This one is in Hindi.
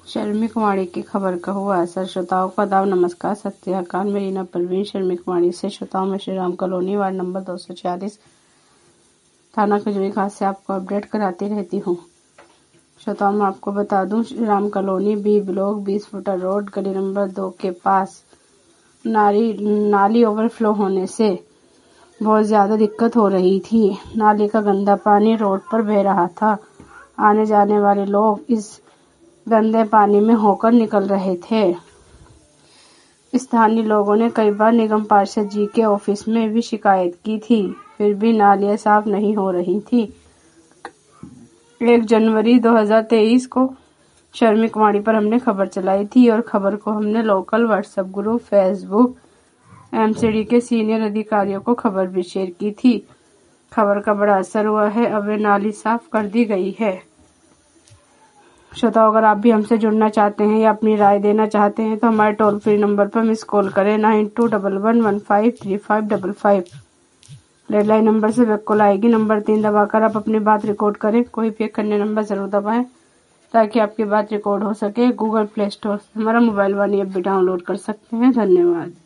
शर्मी कुमारी की खबर का हुआ असर। श्रोताओं को आदाब, नमस्कार, सत श्री अकाल। मेरी नाम परवीन शर्मी कुमारी से श्रोताओं में Shri Ram colony ward number 246 थाना खजूरी खास से आपको अपडेट कराती रहती हूँ। श्रोताओं मैं आपको बता दूं, Shri Ram colony B block 20 फुटा रोड गली नंबर 2 के पास नाली ओवरफ्लो होने से बहुत ज्यादा दिक्कत हो रही थी। नाली का गंदा पानी रोड पर बह रहा था। आने जाने वाले लोग इस गंदे पानी में होकर निकल रहे थे। स्थानीय लोगों ने कई बार निगम पार्षद जी के ऑफिस में भी शिकायत की थी, फिर भी नालियां साफ नहीं हो रही थी। 1 जनवरी 2023 को शर्मी कुमारी पर हमने खबर चलाई थी और खबर को हमने local WhatsApp group, Facebook, MCD के सीनियर अधिकारियों को खबर भी शेयर की थी। खबर का बड़ा असर हुआ है। अब वे नाली साफ कर दी गई है। श्रोताओं, अगर आप भी हमसे जुड़ना चाहते हैं या अपनी राय देना चाहते हैं तो हमारे टोल फ्री नंबर पर मिस कॉल करें 9211153555। रेडलाइन नंबर से बैक कॉल आएगी। नंबर 3 दबाकर आप अपनी बात रिकॉर्ड करें। कोई भी एक अन्य नंबर जरूर दबाएं ताकि आपकी बात रिकॉर्ड हो सके। गूगल प्ले स्टोर से हमारा मोबाइल वाली ऐप भी डाउनलोड कर सकते हैं। धन्यवाद।